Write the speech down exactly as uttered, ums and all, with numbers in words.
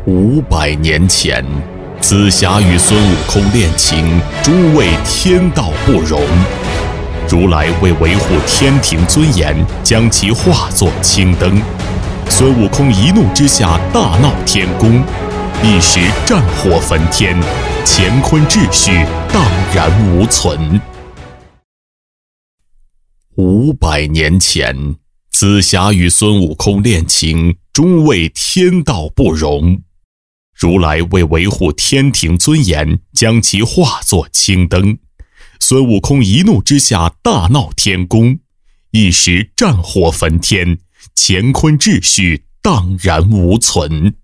五百年前，紫霞与孙悟空恋情，诸为天道不容。如来为维护天庭尊严，将其化作青灯。孙悟空一怒之下大闹天宫，一时战火焚天，乾坤秩序荡然无存。五百年前，紫霞与孙悟空恋情，诸为天道不容。如来为维护天庭尊严，将其化作青灯。孙悟空一怒之下大闹天宫，一时战火焚天，乾坤秩序荡然无存。